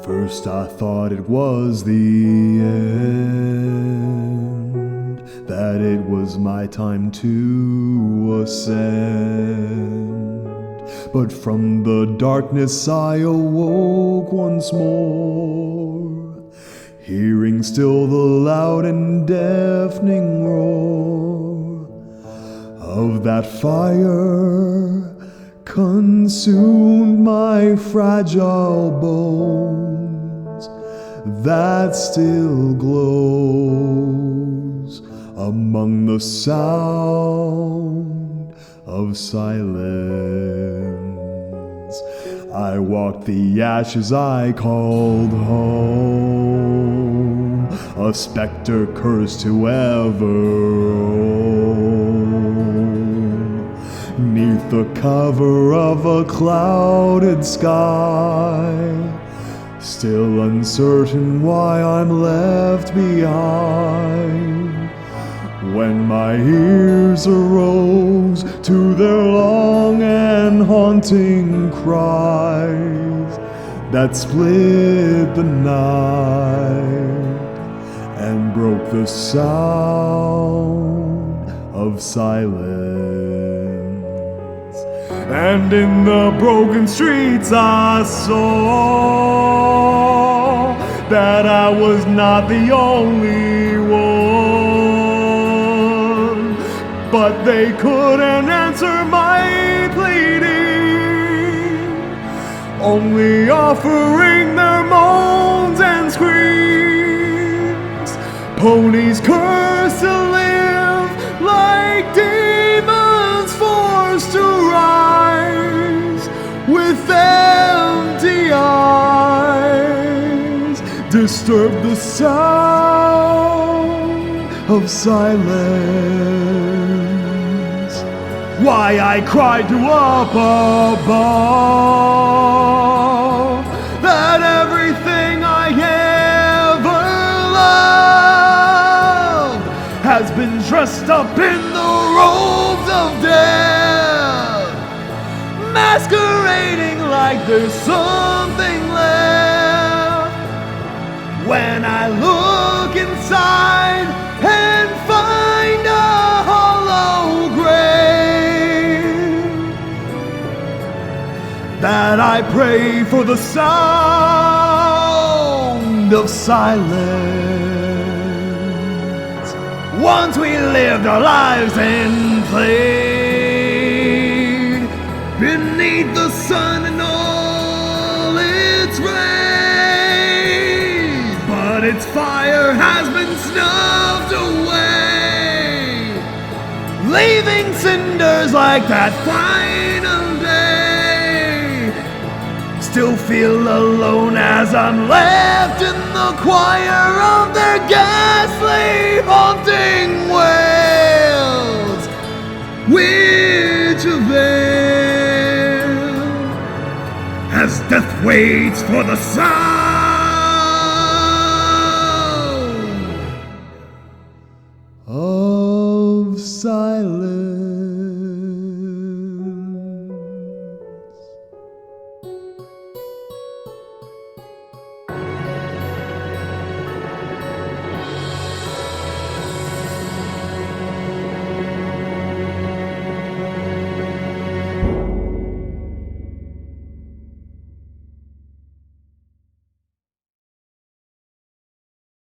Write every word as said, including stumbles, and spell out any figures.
First I thought it was the end, that it was my time to ascend. But from the darkness I awoke once more, hearing still the loud and deafening roar of that fire consumed my fragile bones, that still glows among the sound of silence. I walked the ashes I called home, a specter cursed to ever roam 'neath the cover of a clouded sky, still uncertain why I'm left behind. When my ears arose to their long and haunting cries that split the night and broke the sound of silence. And in the broken streets I saw that I was not the only one, but they couldn't answer my pleading, only offering their moans and screams. Ponies cursed to live like demons forced to rise with empty eyes, disturb the sound of silence. Why I cried to up above that everything I ever loved has been dressed up in the robes of death, masquerading like there's something left. When I look inside and find a hollow grave, that I pray for the sound of silence. Once we lived our lives and played beneath the sun and all its rays, but its fire has been snuffed away, leaving cinders like that final day. Still feel alone as I'm left in the choir of their ghastly haunting wails, which avail as death waits for the sound of silence.